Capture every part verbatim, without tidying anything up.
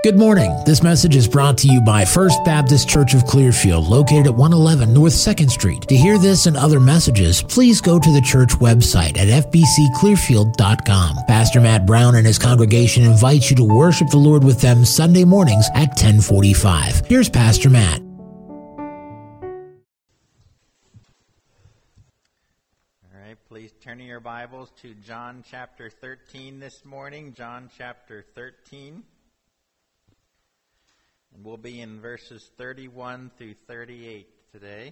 Good morning. This message is brought to you by First Baptist Church of Clearfield, located at one eleven North second Street. To hear this and other messages, please go to the church website at f b c clearfield dot com. Pastor Matt Brown and his congregation invite you to worship the Lord with them Sunday mornings at ten forty-five. Here's Pastor Matt. All right, please turn your Bibles to John chapter thirteen this morning. John chapter thirteen. And we'll be in verses thirty-one through thirty-eight today.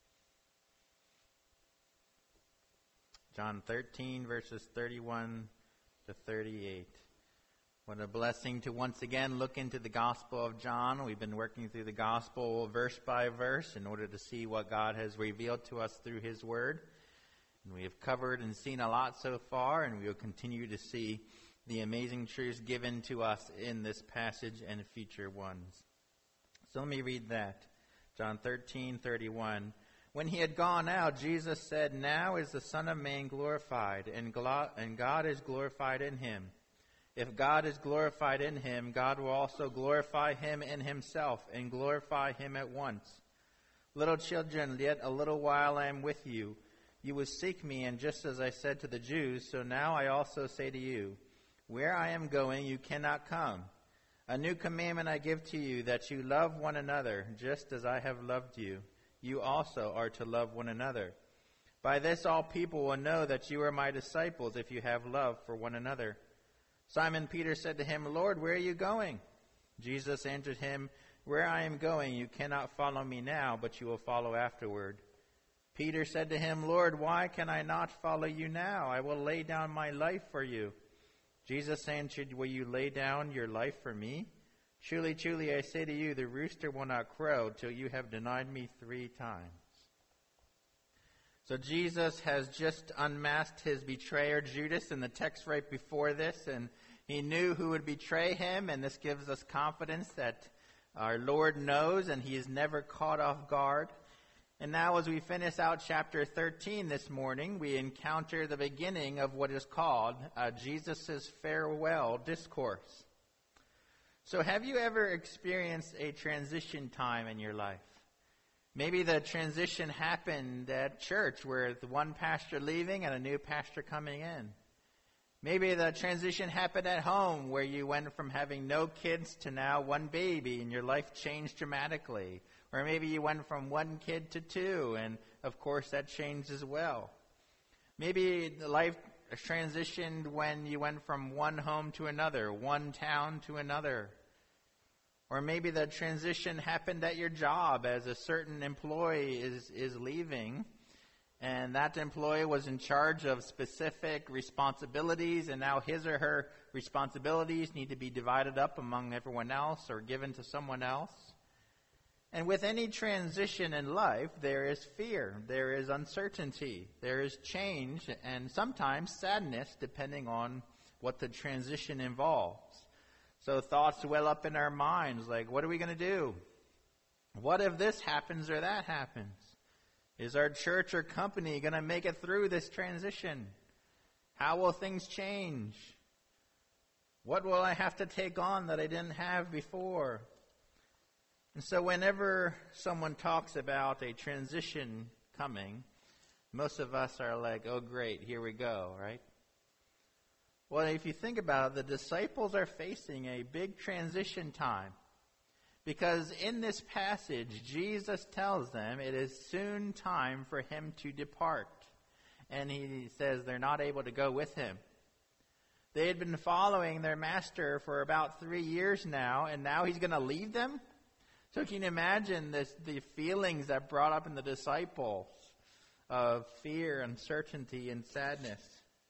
John thirteen, verses thirty-one to thirty-eight. What a blessing to once again look into the Gospel of John. We've been working through the Gospel verse by verse in order to see what God has revealed to us through His Word. And we have covered and seen a lot so far, and we will continue to see the amazing truths given to us in this passage and future ones. So let me read that. John thirteen thirty-one. When he had gone out, Jesus said, "Now is the Son of Man glorified, and God is glorified in him. If God is glorified in him, God will also glorify him in himself, and glorify him at once. Little children, yet a little while I am with you. You will seek me, and just as I said to the Jews, so now I also say to you, where I am going, you cannot come. A new commandment I give to you, that you love one another, just as I have loved you. You also are to love one another. By this all people will know that you are my disciples, if you have love for one another." Simon Peter said to him, "Lord, where are you going?" Jesus answered him, "Where I am going, you cannot follow me now, but you will follow afterward." Peter said to him, "Lord, why can I not follow you now? I will lay down my life for you." Jesus answered, "Will you lay down your life for me? Truly, truly, I say to you, the rooster will not crow till you have denied me three times." So Jesus has just unmasked his betrayer, Judas, in the text right before this, and he knew who would betray him, and this gives us confidence that our Lord knows, and he is never caught off guard. And now as we finish out chapter thirteen this morning, we encounter the beginning of what is called uh, Jesus' farewell discourse. So have you ever experienced a transition time in your life? Maybe the transition happened at church where the one pastor leaving and a new pastor coming in. Maybe the transition happened at home where you went from having no kids to now one baby and your life changed dramatically. Or maybe you went from one kid to two, and of course that changed as well. Maybe the life transitioned when you went from one home to another, one town to another. Or maybe the transition happened at your job as a certain employee is, is leaving, and that employee was in charge of specific responsibilities, and now his or her responsibilities need to be divided up among everyone else or given to someone else. And with any transition in life, there is fear, there is uncertainty, there is change, and sometimes sadness, depending on what the transition involves. So thoughts well up in our minds, like, what are we going to do? What if this happens or that happens? Is our church or company going to make it through this transition? How will things change? What will I have to take on that I didn't have before? And so whenever someone talks about a transition coming, most of us are like, oh great, here we go, right? Well, if you think about it, the disciples are facing a big transition time. Because in this passage, Jesus tells them it is soon time for him to depart. And he says they're not able to go with him. They had been following their master for about three years now, and now he's going to leave them? So can you imagine this, the feelings that brought up in the disciples of fear, uncertainty, and sadness?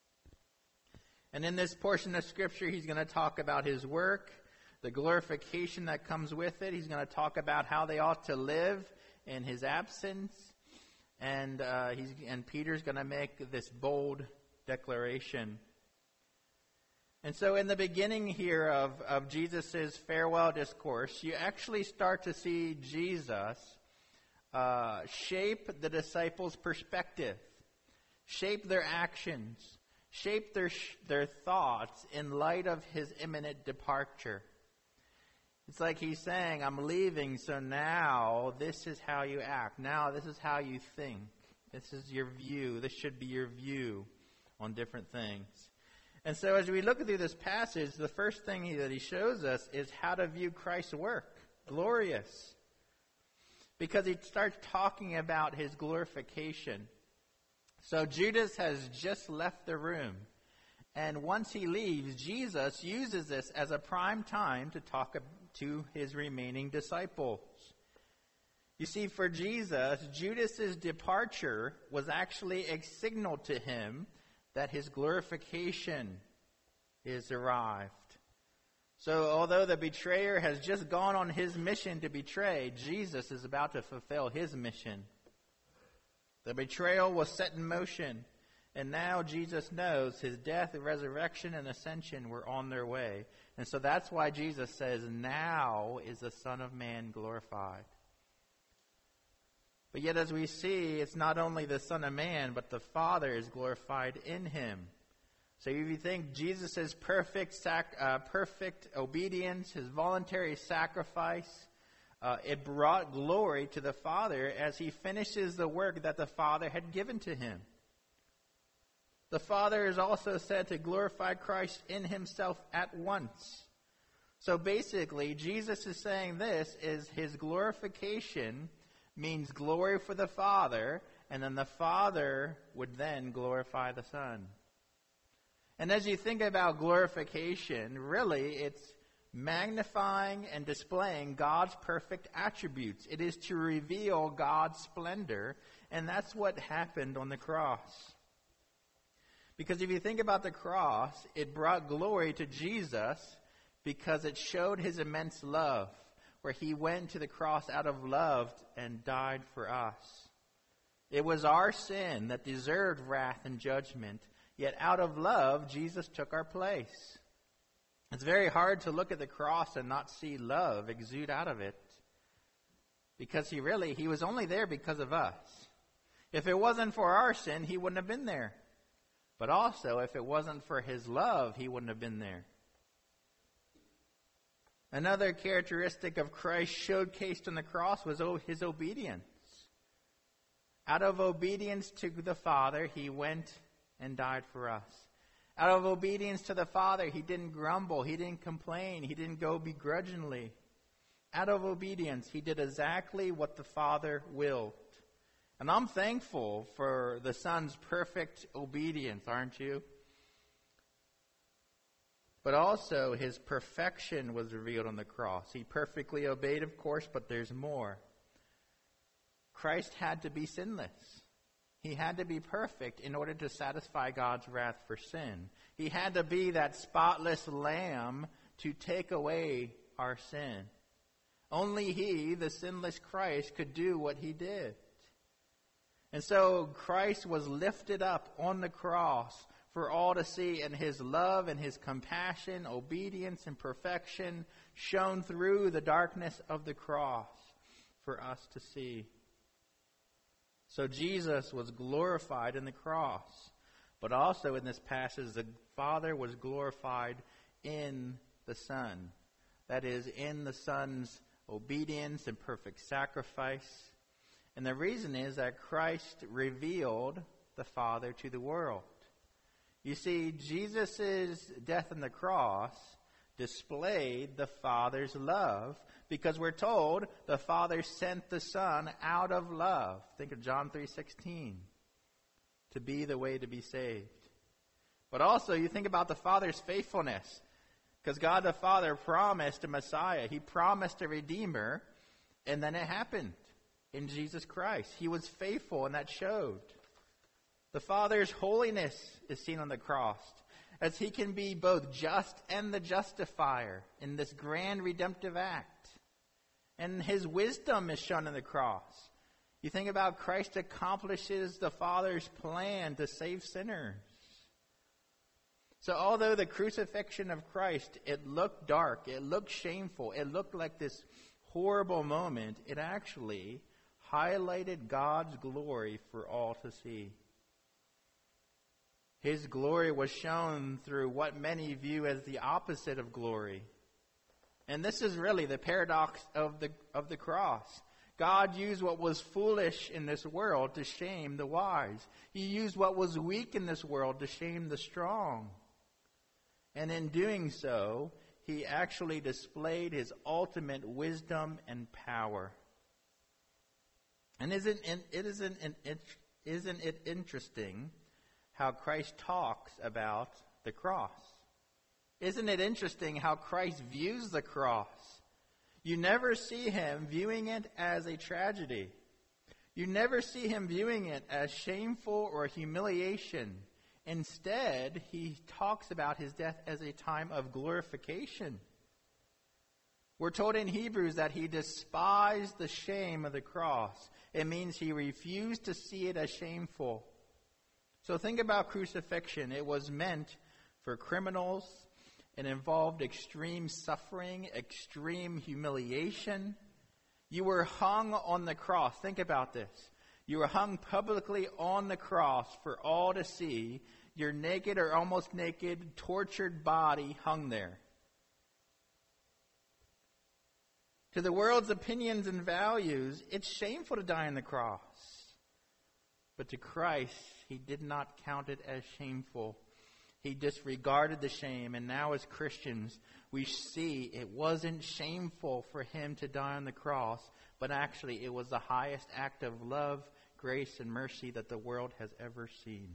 And in this portion of Scripture, he's going to talk about his work, the glorification that comes with it. He's going to talk about how they ought to live in his absence. And uh, he's and Peter's going to make this bold declaration. And so in the beginning here of, of Jesus' farewell discourse, you actually start to see Jesus uh, shape the disciples' perspective, shape their actions, shape their their thoughts in light of his imminent departure. It's like he's saying, I'm leaving, so now this is how you act. Now this is how you think. This is your view. This should be your view on different things. And so as we look through this passage, the first thing he, that he shows us is how to view Christ's work. Glorious. Because he starts talking about his glorification. So Judas has just left the room. And once he leaves, Jesus uses this as a prime time to talk to his remaining disciples. You see, for Jesus, Judas's departure was actually a signal to him that his glorification is arrived. So although the betrayer has just gone on his mission to betray, Jesus is about to fulfill his mission. The betrayal was set in motion, and now Jesus knows his death, resurrection, and ascension were on their way. And so that's why Jesus says, now is the Son of Man glorified. But yet as we see, it's not only the Son of Man, but the Father is glorified in him. So if you think Jesus' perfect, sac- uh, perfect obedience, his voluntary sacrifice, uh, it brought glory to the Father as he finishes the work that the Father had given to him. The Father is also said to glorify Christ in himself at once. So basically, Jesus is saying this is his glorification means glory for the Father, and then the Father would then glorify the Son. And as you think about glorification, really it's magnifying and displaying God's perfect attributes. It is to reveal God's splendor, and that's what happened on the cross. Because if you think about the cross, it brought glory to Jesus because it showed his immense love, where he went to the cross out of love and died for us. It was our sin that deserved wrath and judgment, yet out of love, Jesus took our place. It's very hard to look at the cross and not see love exude out of it, because he really, he was only there because of us. If it wasn't for our sin, he wouldn't have been there. But also, if it wasn't for his love, he wouldn't have been there. Another characteristic of Christ showcased on the cross was his obedience. Out of obedience to the Father, he went and died for us. Out of obedience to the Father, he didn't grumble, he didn't complain, he didn't go begrudgingly. Out of obedience, he did exactly what the Father willed. And I'm thankful for the Son's perfect obedience, aren't you? But also, his perfection was revealed on the cross. He perfectly obeyed, of course, but there's more. Christ had to be sinless. He had to be perfect in order to satisfy God's wrath for sin. He had to be that spotless lamb to take away our sin. Only he, the sinless Christ, could do what he did. And so Christ was lifted up on the cross for all to see, and his love and his compassion, obedience and perfection shone through the darkness of the cross for us to see. So Jesus was glorified in the cross, but also in this passage the Father was glorified in the Son. That is, in the Son's obedience and perfect sacrifice. And the reason is that Christ revealed the Father to the world. You see, Jesus' death on the cross displayed the Father's love, because we're told the Father sent the Son out of love. Think of John three sixteen, to be the way to be saved. But also, you think about the Father's faithfulness, because God the Father promised a Messiah. He promised a Redeemer, and then it happened in Jesus Christ. He was faithful, and that showed. The Father's holiness is seen on the cross, as he can be both just and the justifier in this grand redemptive act. And his wisdom is shown in the cross. You think about Christ accomplishes the Father's plan to save sinners. So although the crucifixion of Christ, it looked dark, it looked shameful, it looked like this horrible moment, it actually highlighted God's glory for all to see. His glory was shown through what many view as the opposite of glory. And this is really the paradox of the of the cross. God used what was foolish in this world to shame the wise. He used what was weak in this world to shame the strong. And in doing so, he actually displayed his ultimate wisdom and power. And isn't it isn't it isn't it interesting how Christ talks about the cross? Isn't it interesting how Christ views the cross? You never see him viewing it as a tragedy. You never see him viewing it as shameful or humiliation. Instead, he talks about his death as a time of glorification. We're told in Hebrews that he despised the shame of the cross. It means he refused to see it as shameful. So think about crucifixion. It was meant for criminals. It involved extreme suffering, extreme humiliation. You were hung on the cross. Think about this. You were hung publicly on the cross for all to see. Your naked or almost naked, tortured body hung there. To the world's opinions and values, it's shameful to die on the cross. But to Christ, he did not count it as shameful. He disregarded the shame, and now as Christians, we see it wasn't shameful for him to die on the cross, but actually it was the highest act of love, grace, and mercy that the world has ever seen.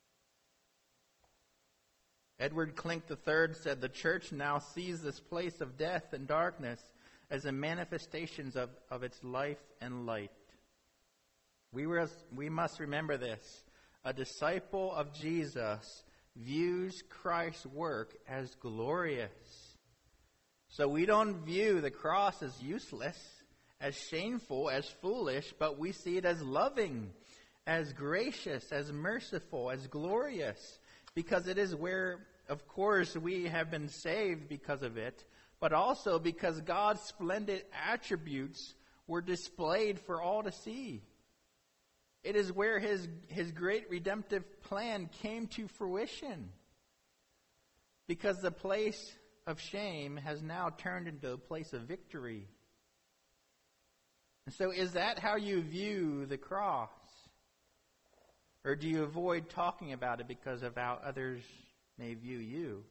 Edward Klink the third said, "The church now sees this place of death and darkness as a manifestations of, of its life and light." We, were, we must remember this. A disciple of Jesus views Christ's work as glorious. So we don't view the cross as useless, as shameful, as foolish, but we see it as loving, as gracious, as merciful, as glorious, because it is where, of course, we have been saved because of it, but also because God's splendid attributes were displayed for all to see. It is where his, his great redemptive plan came to fruition. Because the place of shame has now turned into a place of victory. And so is that how you view the cross? Or do you avoid talking about it because of how others may view you?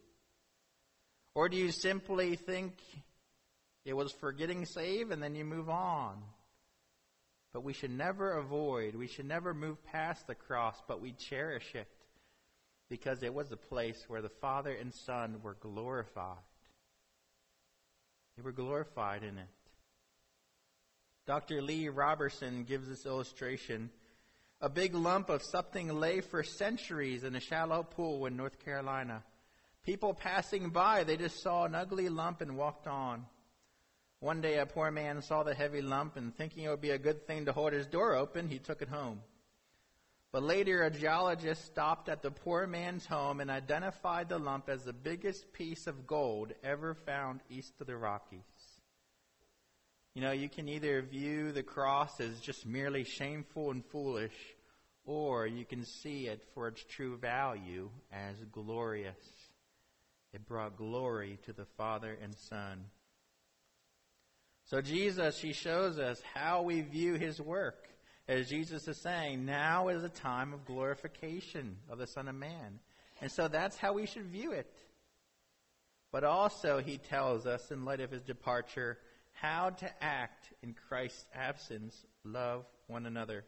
Or do you simply think it was for getting saved and then you move on? But we should never avoid, we should never move past the cross, but we cherish it because it was the place where the Father and Son were glorified. They were glorified in it. Doctor Lee Robertson gives this illustration. A big lump of something lay for centuries in a shallow pool in North Carolina. People passing by, they just saw an ugly lump and walked on. One day a poor man saw the heavy lump and thinking it would be a good thing to hold his door open, he took it home. But later a geologist stopped at the poor man's home and identified the lump as the biggest piece of gold ever found east of the Rockies. You know, you can either view the cross as just merely shameful and foolish, or you can see it for its true value as glorious. It brought glory to the Father and Son. So Jesus, he shows us how we view his work. As Jesus is saying, now is a time of glorification of the Son of Man. And so that's how we should view it. But also he tells us, in light of his departure, how to act in Christ's absence, love one another.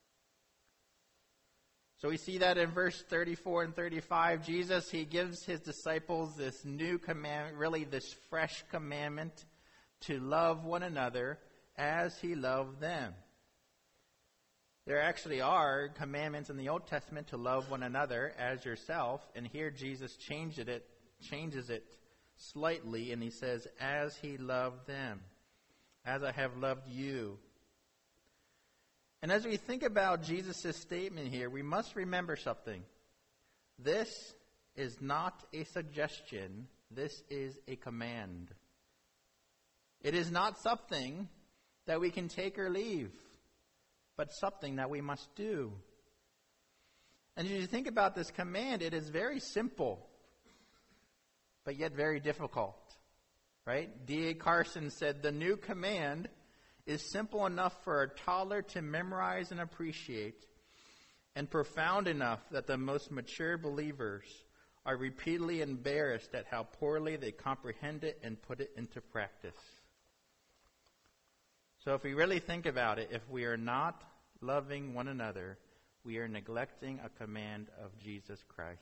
So we see that in verse thirty-four and thirty-five. Jesus, he gives his disciples this new commandment, really this fresh commandment, to love one another as he loved them. There actually are commandments in the Old Testament to love one another as yourself, and here Jesus changes it, changes it slightly, and he says, as he loved them, as I have loved you. And as we think about Jesus' statement here, we must remember something. This is not a suggestion. This is a command. It is not something that we can take or leave, but something that we must do. And as you think about this command, it is very simple, but yet very difficult. Right? D A Carson said, the new command is simple enough for a toddler to memorize and appreciate, and profound enough that the most mature believers are repeatedly embarrassed at how poorly they comprehend it and put it into practice. So if we really think about it, if we are not loving one another, we are neglecting a command of Jesus Christ.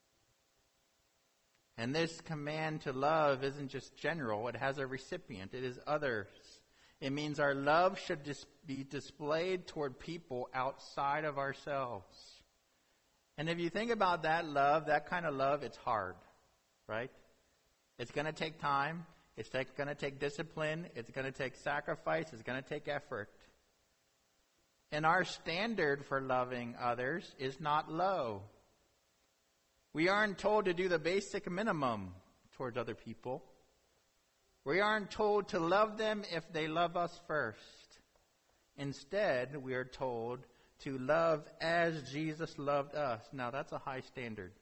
And this command to love isn't just general. It has a recipient. It is others. It means our love should dis- be displayed toward people outside of ourselves. And if you think about that love, that kind of love, it's hard, right? It's going to take time. It's take, going to take discipline. It's going to take sacrifice. It's going to take effort. And our standard for loving others is not low. We aren't told to do the basic minimum towards other people. We aren't told to love them if they love us first. Instead, we are told to love as Jesus loved us. Now, that's a high standard.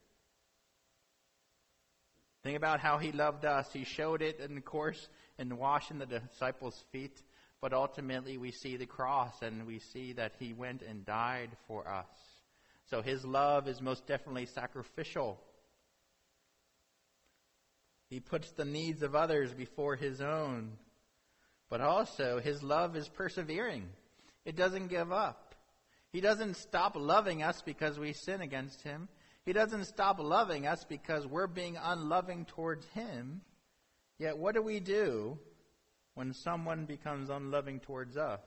Think about how he loved us. He showed it, in the course, in washing the disciples' feet. But ultimately, we see the cross, and we see that he went and died for us. So his love is most definitely sacrificial. He puts the needs of others before his own. But also, his love is persevering. It doesn't give up. He doesn't stop loving us because we sin against him. He doesn't stop loving us because we're being unloving towards him. Yet what do we do when someone becomes unloving towards us?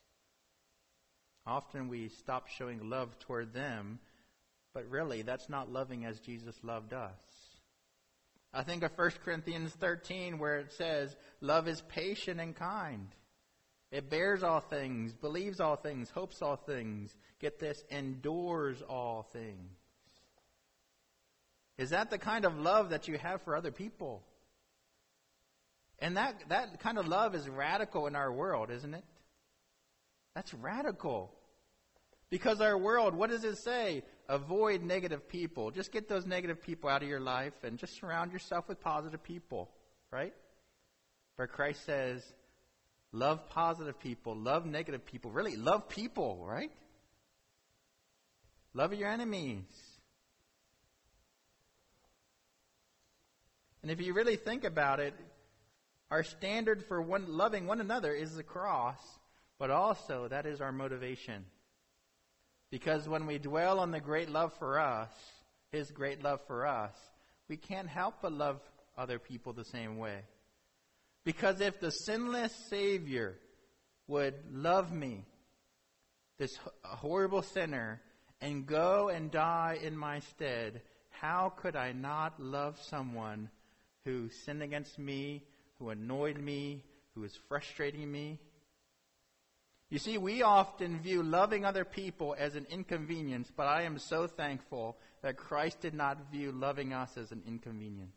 Often we stop showing love toward them, but really that's not loving as Jesus loved us. I think of First Corinthians thirteen, where it says, love is patient and kind. It bears all things, believes all things, hopes all things. Get this, endures all things. Is that the kind of love that you have for other people? And that, that kind of love is radical in our world, isn't it? That's radical. Because our world, what does it say? Avoid negative people. Just get those negative people out of your life and just surround yourself with positive people, right? But Christ says, love positive people, love negative people. Really, love people, right? Love your enemies. And if you really think about it, our standard for one, loving one another is the cross, but also that is our motivation. Because when we dwell on the great love for us, his great love for us, we can't help but love other people the same way. Because if the sinless Savior would love me, this horrible sinner, and go and die in my stead, how could I not love someone who sinned against me, who annoyed me, who is frustrating me? You see, we often view loving other people as an inconvenience, but I am so thankful that Christ did not view loving us as an inconvenience.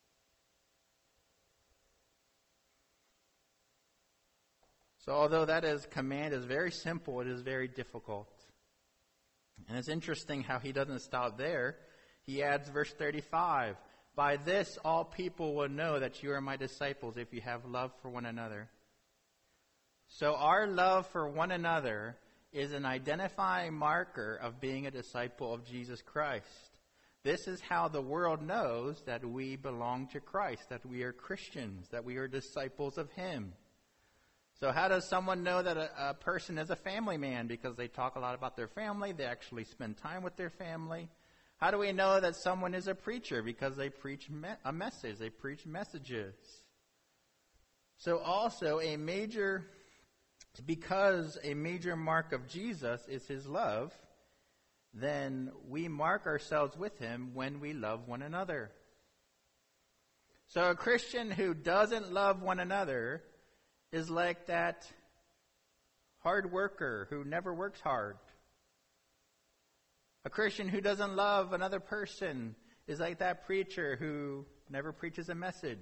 So although that is command is very simple, it is very difficult. And it's interesting how he doesn't stop there. He adds verse thirty-five. By this all people will know that you are my disciples if you have love for one another. So our love for one another is an identifying marker of being a disciple of Jesus Christ. This is how the world knows that we belong to Christ, that we are Christians, that we are disciples of him. So how does someone know that a, a person is a family man? Because they talk a lot about their family. They actually spend time with their family. How do we know that someone is a preacher? Because they preach me- a message. They preach messages. So also a major, because a major mark of Jesus is his love, then we mark ourselves with him when we love one another. So a Christian who doesn't love one another is like that hard worker who never works hard. A Christian who doesn't love another person is like that preacher who never preaches a message.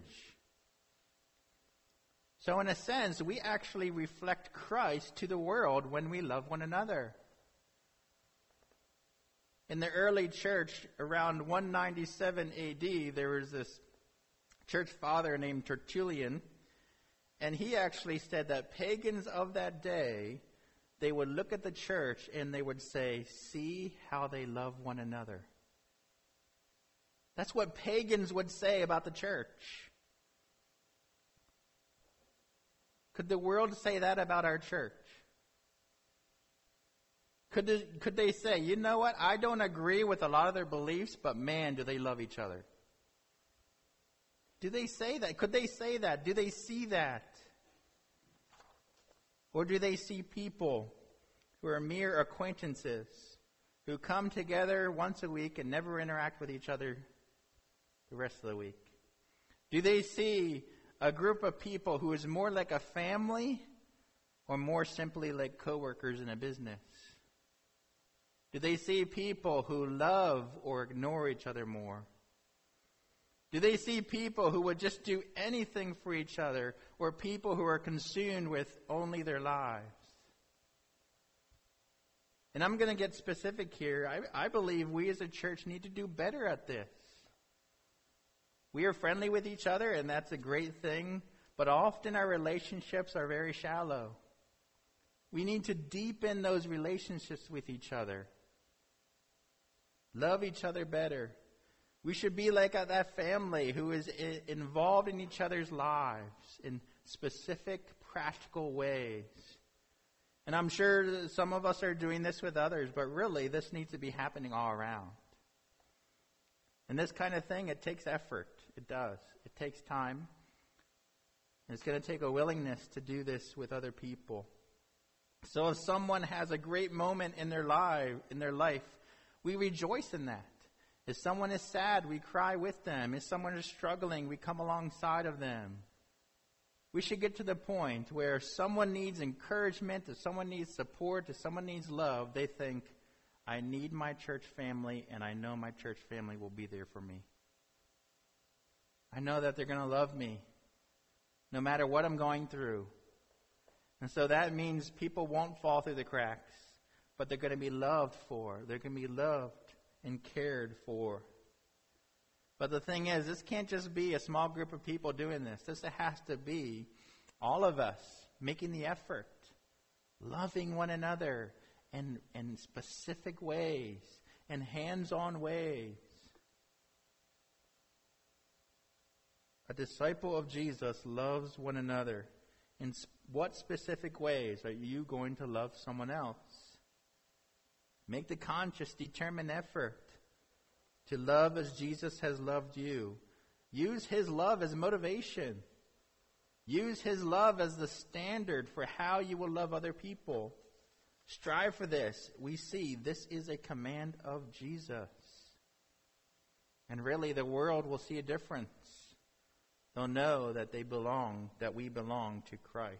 So in a sense, we actually reflect Christ to the world when we love one another. In the early church, around one ninety-seven A D, there was this church father named Tertullian, and he actually said that pagans of that day, they would look at the church and they would say, see how they love one another. That's what pagans would say about the church. Could the world say that about our church? Could they, could they say, you know what, I don't agree with a lot of their beliefs, but man, do they love each other? Do they say that? Could they say that? Do they see that? Or do they see people who are mere acquaintances, who come together once a week and never interact with each other the rest of the week? Do they see a group of people who is more like a family or more simply like coworkers in a business? Do they see people who love or ignore each other more? Do they see people who would just do anything for each other, or people who are consumed with only their lives? And I'm going to get specific here. I, I believe we as a church need to do better at this. We are friendly with each other, and that's a great thing, but often our relationships are very shallow. We need to deepen those relationships with each other. Love each other better. We should be like that family who is I- involved in each other's lives in specific, practical ways. And I'm sure some of us are doing this with others, but really this needs to be happening all around. And this kind of thing, it takes effort. It does. It takes time. And it's going to take a willingness to do this with other people. So if someone has a great moment in their life, in their life, we rejoice in that. If someone is sad, we cry with them. If someone is struggling, we come alongside of them. We should get to the point where if someone needs encouragement, if someone needs support, if someone needs love, they think, I need my church family, and I know my church family will be there for me. I know that they're going to love me no matter what I'm going through. And so that means people won't fall through the cracks, but they're going to be loved for. They're going to be loved and cared for. But the thing is, this can't just be a small group of people doing this. This has to be all of us making the effort, loving one another in, in specific ways, in hands-on ways. A disciple of Jesus loves one another. In what specific ways are you going to love someone else? Make the conscious, determined effort to love as Jesus has loved you. Use his love as motivation. Use his love as the standard for how you will love other people. Strive for this. We see this is a command of Jesus. And really the world will see a difference. They'll know that they belong, that we belong to Christ.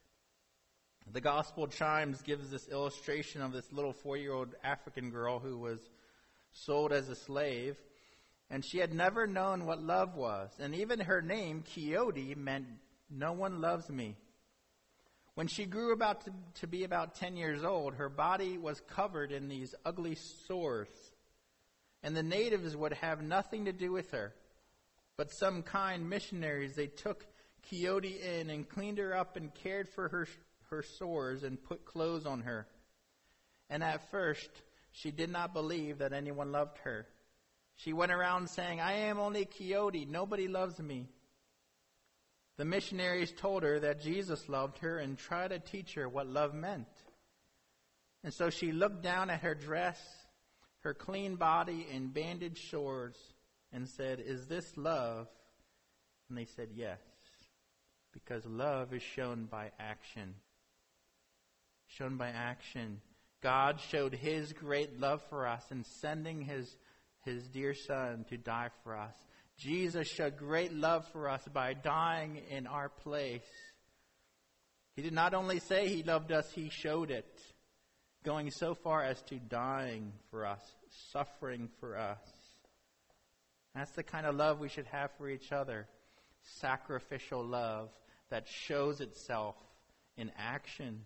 The Gospel Chimes gives this illustration of this little four-year-old African girl who was sold as a slave, and she had never known what love was. And even her name, Quixote, meant no one loves me. When she grew about to, to be about ten years old, her body was covered in these ugly sores, and the natives would have nothing to do with her. But some kind missionaries, they took Quixote in and cleaned her up and cared for her her sores and put clothes on her. And at first, she did not believe that anyone loved her. She went around saying, I am only Quixote. Nobody loves me. The missionaries told her that Jesus loved her and tried to teach her what love meant. And so she looked down at her dress, her clean body and bandaged sores, and said, is this love? And they said, yes, because love is shown by action. Shown by action. God showed his great love for us in sending his, his dear Son to die for us. Jesus showed great love for us by dying in our place. He did not only say he loved us, he showed it, going so far as to dying for us, suffering for us. That's the kind of love we should have for each other. Sacrificial love that shows itself in action.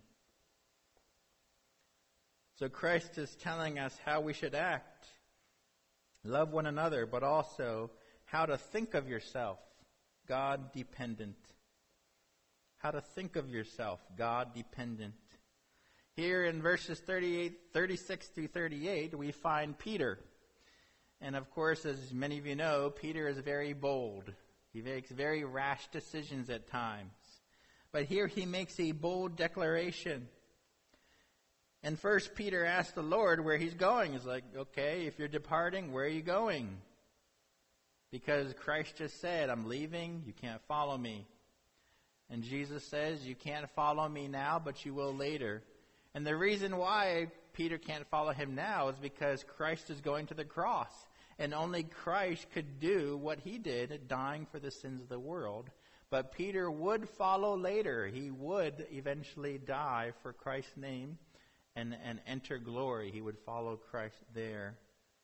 So Christ is telling us how we should act. Love one another, but also how to think of yourself. God-dependent. How to think of yourself, God-dependent. Here in verses thirty-eight, thirty-six through thirty-eight, we find Peter. And of course, as many of you know, Peter is very bold. He makes very rash decisions at times. But here he makes a bold declaration. And first Peter asks the Lord where he's going. He's like, okay, if you're departing, where are you going? Because Christ just said, I'm leaving, you can't follow me. And Jesus says, you can't follow me now, but you will later. And the reason why Peter can't follow him now is because Christ is going to the cross. And only Christ could do what he did, dying for the sins of the world. But Peter would follow later. He would eventually die for Christ's name and, and enter glory. He would follow Christ there.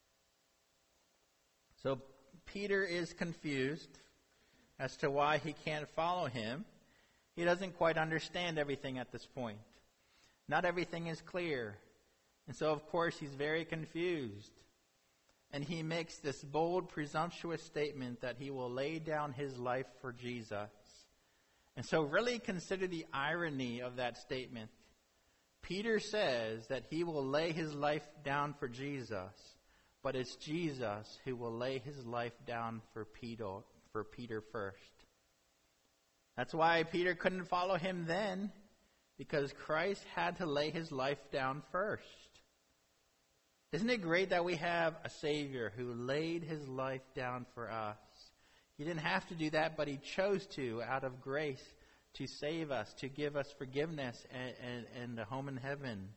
So Peter is confused as to why he can't follow him. He doesn't quite understand everything at this point. Not everything is clear. And so, of course, he's very confused. And he makes this bold, presumptuous statement that he will lay down his life for Jesus. And so really consider the irony of that statement. Peter says that he will lay his life down for Jesus, but it's Jesus who will lay his life down for Peter, for Peter first. That's why Peter couldn't follow him then, because Christ had to lay his life down first. Isn't it great that we have a Savior who laid his life down for us? He didn't have to do that, but he chose to out of grace to save us, to give us forgiveness and, and, and a home in heaven.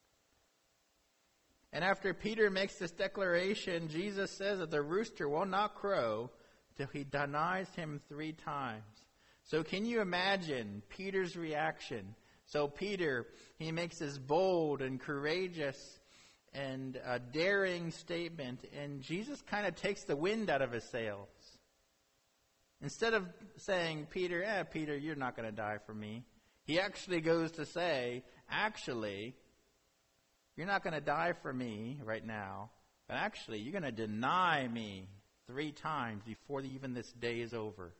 And after Peter makes this declaration, Jesus says that the rooster will not crow till he denies him three times. So can you imagine Peter's reaction? So Peter, he makes this bold and courageous and a daring statement, and Jesus kind of takes the wind out of his sails. Instead of saying, Peter, eh, Peter, you're not going to die for me, he actually goes to say, actually, you're not going to die for me right now, but actually, you're going to deny me three times before even this day is over.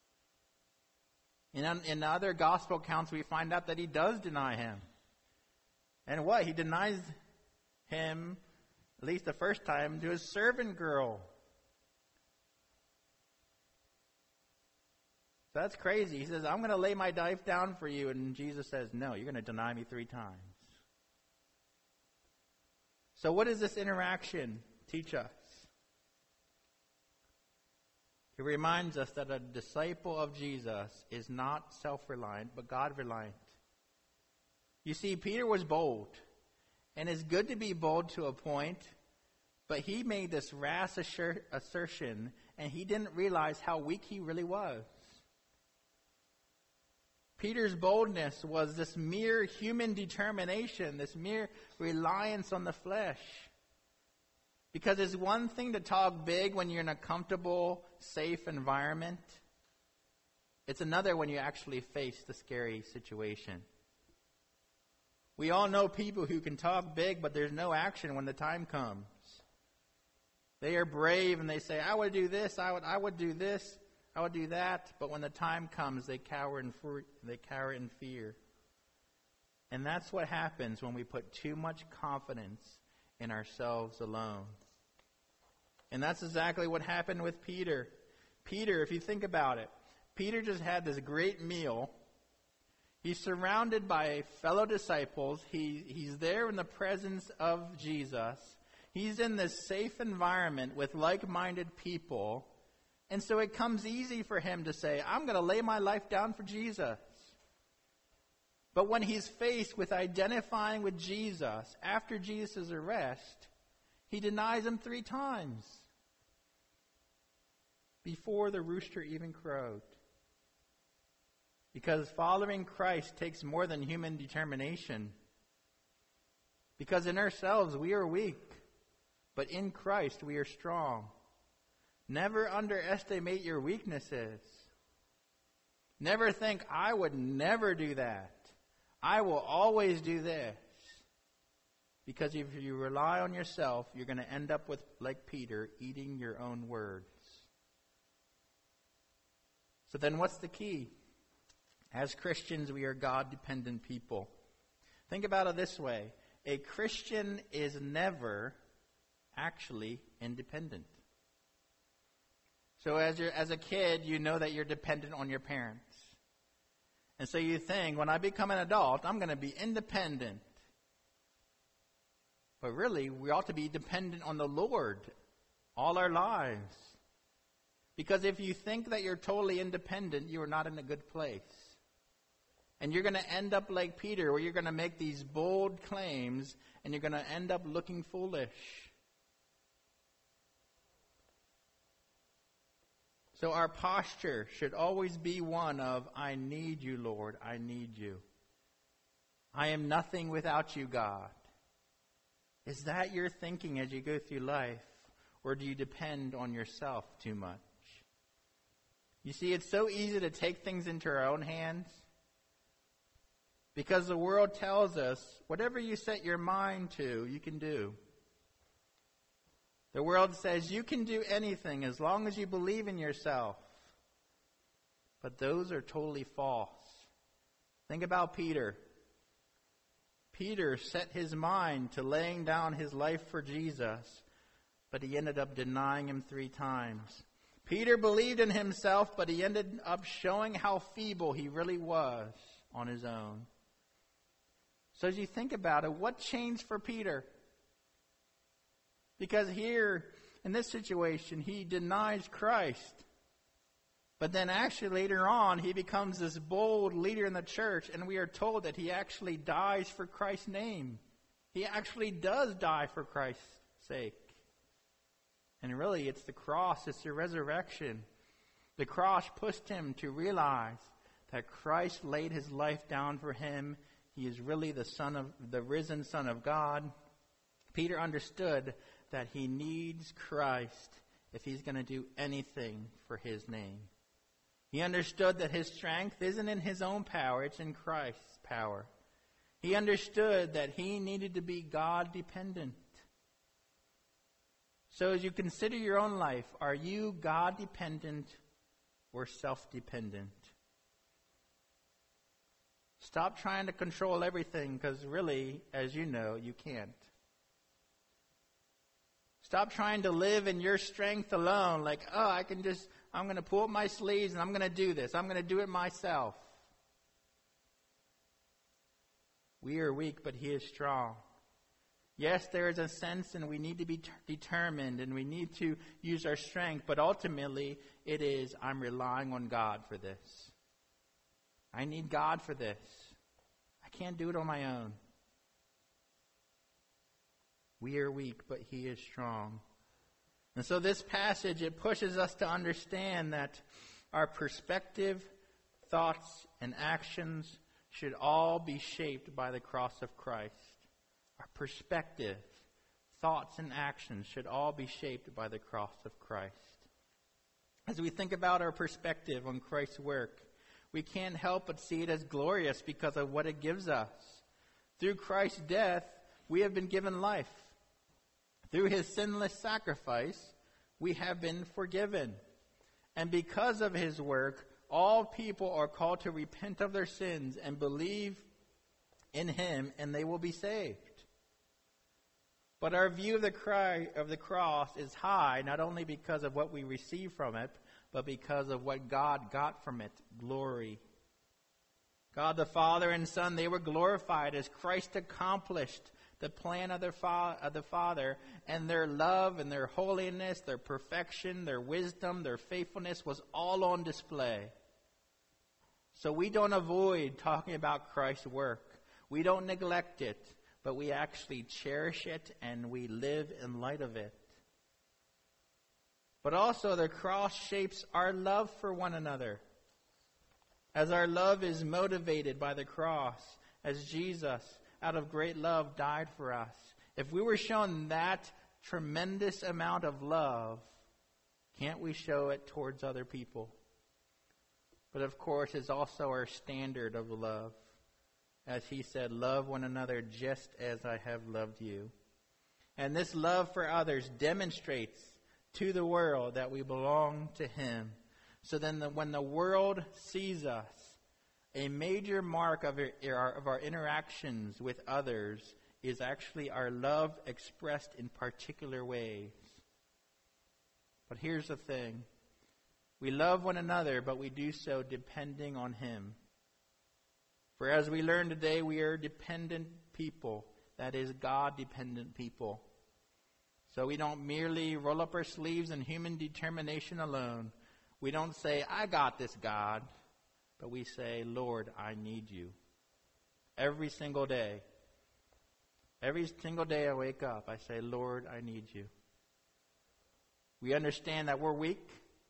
In, in other gospel accounts, we find out that he does deny him. And what? He denies him, at least the first time, to his servant girl. So that's crazy. He says, I'm going to lay my life down for you. And Jesus says, no, you're going to deny me three times. So what does this interaction teach us? It reminds us that a disciple of Jesus is not self-reliant, but God-reliant. You see, Peter was bold. And it's good to be bold to a point, but he made this rash assur- assertion, and he didn't realize how weak he really was. Peter's boldness was this mere human determination, this mere reliance on the flesh. Because it's one thing to talk big when you're in a comfortable, safe environment. It's another when you actually face the scary situation. We all know people who can talk big, but there's no action when the time comes. They are brave and they say, I would do this, I would I would do this, I would do that. But when the time comes, they cower in, they cower in fear. And that's what happens when we put too much confidence in ourselves alone. And that's exactly what happened with Peter. Peter, if you think about it, Peter just had this great meal. He's surrounded by fellow disciples. He, he's there in the presence of Jesus. He's in this safe environment with like-minded people. And so it comes easy for him to say, I'm going to lay my life down for Jesus. But when he's faced with identifying with Jesus after Jesus' arrest, he denies him three times before the rooster even crowed. Because following Christ takes more than human determination. Because in ourselves we are weak, but in Christ we are strong. Never underestimate your weaknesses. Never think, I would never do that. I will always do this. Because if you rely on yourself, you're going to end up with, like Peter, eating your own words. So then what's the key? As Christians, we are God-dependent people. Think about it this way. A Christian is never actually independent. So as you're, as a kid, you know that you're dependent on your parents. And so you think, when I become an adult, I'm going to be independent. But really, we ought to be dependent on the Lord all our lives. Because if you think that you're totally independent, you are not in a good place. And you're going to end up like Peter, where you're going to make these bold claims, and you're going to end up looking foolish. So our posture should always be one of, I need you, Lord, I need you. I am nothing without you, God. Is that your thinking as you go through life? Or do you depend on yourself too much? You see, it's so easy to take things into our own hands. Because the world tells us, whatever you set your mind to, you can do. The world says you can do anything as long as you believe in yourself. But those are totally false. Think about Peter. Peter set his mind to laying down his life for Jesus, but he ended up denying him three times. Peter believed in himself, but he ended up showing how feeble he really was on his own. So as you think about it, what changed for Peter? Because here, in this situation, he denies Christ. But then actually later on, he becomes this bold leader in the church, and we are told that he actually dies for Christ's name. He actually does die for Christ's sake. And really, it's the cross, it's the resurrection. The cross pushed him to realize that Christ laid his life down for him. He is really the son of the risen Son of God. Peter understood that he needs Christ if he's going to do anything for his name. He understood that his strength isn't in his own power, it's in Christ's power. He understood that he needed to be God-dependent. So as you consider your own life, are you God-dependent or self-dependent? Stop trying to control everything, because really, as you know, you can't. Stop trying to live in your strength alone, like, oh, I can just, I'm going to pull up my sleeves and I'm going to do this. I'm going to do it myself. We are weak, but he is strong. Yes, there is a sense and we need to be t- determined and we need to use our strength, but ultimately it is, I'm relying on God for this. I need God for this. I can't do it on my own. We are weak, but he is strong. And so this passage, it pushes us to understand that our perspective, thoughts, and actions should all be shaped by the cross of Christ. Our perspective, thoughts, and actions should all be shaped by the cross of Christ. As we think about our perspective on Christ's work, we can't help but see it as glorious because of what it gives us. Through Christ's death, we have been given life. Through his sinless sacrifice, we have been forgiven. And because of his work, all people are called to repent of their sins and believe in him, and they will be saved. But our view of the cry of the cross is high, not only because of what we receive from it, but because of what God got from it, glory. God the Father and Son, they were glorified as Christ accomplished the plan of, their fa- of the Father, and their love and their holiness, their perfection, their wisdom, their faithfulness was all on display. So we don't avoid talking about Christ's work. We don't neglect it, but we actually cherish it and we live in light of it. But also the cross shapes our love for one another. As our love is motivated by the cross, as Jesus, out of great love, died for us. If we were shown that tremendous amount of love, can't we show it towards other people? But of course, it's also our standard of love. As he said, love one another just as I have loved you. And this love for others demonstrates to the world that we belong to him. So then the, when the world sees us, a major mark of our, of our interactions with others is actually our love expressed in particular ways. But here's the thing. We love one another, but we do so depending on Him. For as we learned today, we are dependent people. That is, God-dependent people. So we don't merely roll up our sleeves in human determination alone. We don't say, I got this, God. But we say, Lord, I need you. Every single day. Every single day I wake up, I say, Lord, I need you. We understand that we're weak,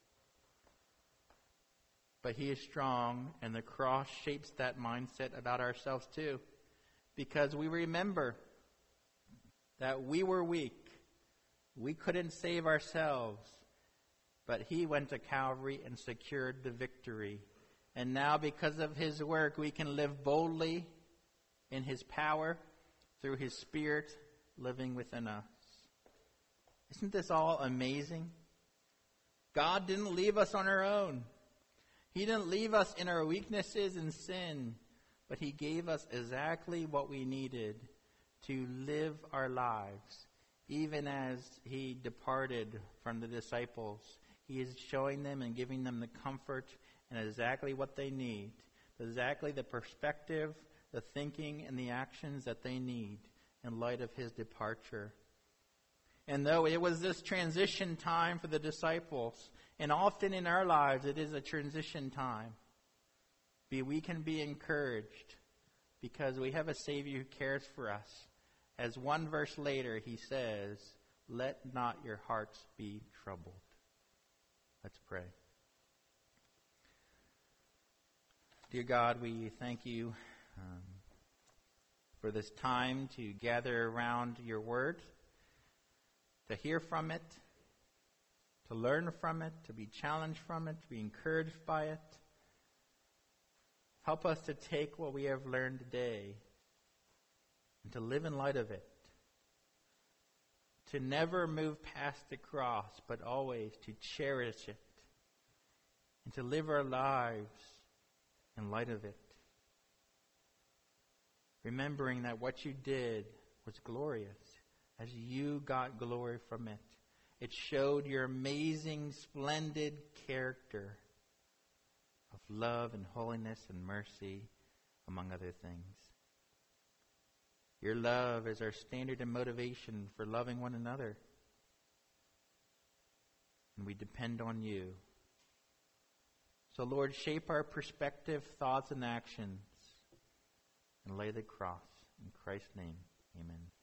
but He is strong, and the cross shapes that mindset about ourselves too. Because we remember that we were weak. We couldn't save ourselves, but He went to Calvary and secured the victory. And now, because of His work, we can live boldly in His power through His Spirit living within us. Isn't this all amazing? God didn't leave us on our own. He didn't leave us in our weaknesses and sin, but He gave us exactly what we needed to live our lives. Even as He departed from the disciples, He is showing them and giving them the comfort and exactly what they need, exactly the perspective, the thinking, and the actions that they need in light of His departure. And though it was this transition time for the disciples, and often in our lives it is a transition time, be we can be encouraged because we have a Savior who cares for us. As one verse later He says, let not your hearts be troubled. Let's pray. Dear God, we thank You um, for this time to gather around Your Word, to hear from it, to learn from it, to be challenged from it, to be encouraged by it. Help us to take what we have learned today and to live in light of it. To never move past the cross, but always to cherish it. And to live our lives in light of it. Remembering that what You did was glorious, as You got glory from it. It showed Your amazing, splendid character of love and holiness and mercy, among other things. Your love is our standard and motivation for loving one another. And we depend on You. So, Lord, shape our perspective, thoughts, and actions, and lay the cross. In Christ's name, amen.